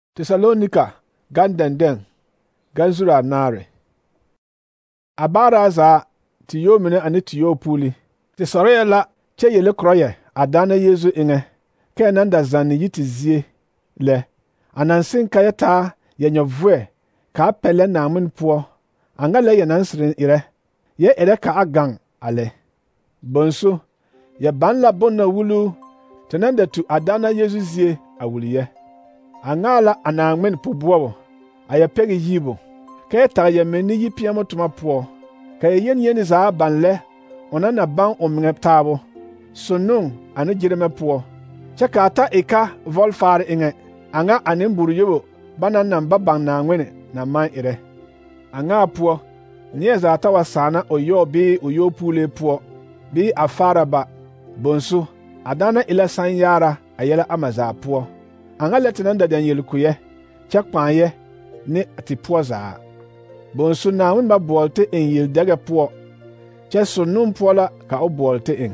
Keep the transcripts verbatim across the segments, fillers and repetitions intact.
Tesalonika gandenden ganzura nare. Abara za tiyo mine ani tiyo puli. Tesoroya la che yele kroye adana Yezu inge. Ke nanda zani yiti zie le. Anansin kayata yenye vwe ka pele namun puo. Angale ye nansirin ire. Ye ere ka agang ale. Bonso ye ban la bon na wulu tenende tu adana Yezu zie awuliye. Angala anangmen pubuo aya pegi yibo ke ta ye meni yipiamo tuma puo ke yen yen za banle onana ban omnge tabo sonung ane jireme puo chakata eka volfar inge anga anemburu yobo banan namba ban na ngwene na man ire anga puo nie za ta wasana oyo bi oyo pule puo bi afara ba bonso adana ila san yara ayela amaza puo anga letinan da dan yelkuye chakpanye ni atipuo za bonso na won ba bolte en yel daga puo che sonum puo la ka o bolte en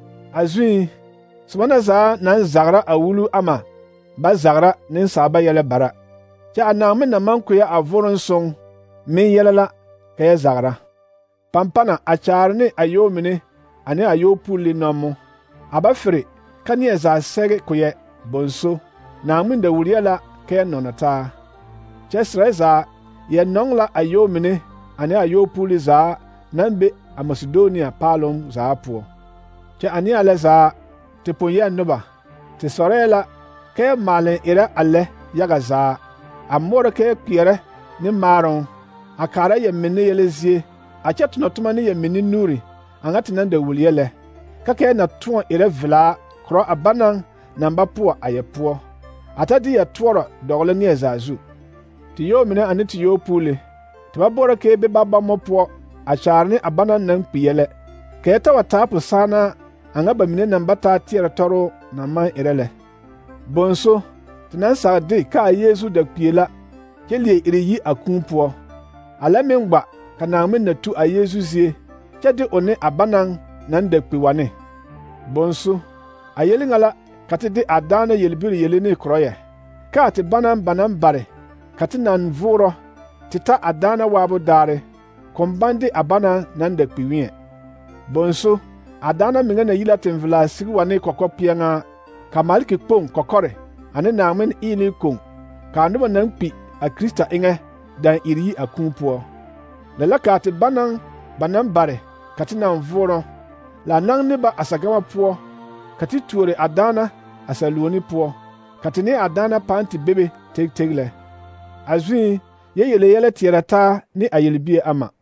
azui subana za nan zagra awulu ama ba zagra nin saba yele bara cha anamen na mankuya avurun song min yelela ka zagra pampana acharne ayomine ane ayopuli nomu abafre kanie za sege kuye bonso na mun da wuriyala ke nonata chesreza ye nongla ayo mine ane ayo puli za nambe a Macedonia palom za puo che ani ale za te ponye noba te sorela ke malen ira alle yaga za amore ke kire ni maron akara ye mine yelezie a chetno tuma ni ye mine nuri angati nan da wuriyele ka ke na tuon ira vila kro abanan namba puo aye puo atadi ya tworo dogle ni ezazu tiyo mine ani tiyo pule tiba bora ke be baba mopo acharni abana nan piyele ke ta wata pusana anga ba mine namba ta tiere toro na man irele bonso tinan sa de ka Yesu da piyela kelie iriyi akunpo ala mengba kana men na tu a Yesu zie kede one abanan nan da piwane bonso ayelingala kati di adana yelbiri yelini kroye ka ti banan banan bare kati nan vuro tita adana wabu dare kombandi abana nan da kpiwie bonso adana minga na yila tinvila sigi wane koko pianga kamaliki kpong kokore ane namen ini kong ka anuba nan kpi a Krista inge dan iri akumpuo lala ka ti banan banan bare kati nan vuro la nang niba asagama puo kati tuore adana asaluoni puo katini adana panti bebe tek tegle azui ye yele yele tierata ni ayelbie ama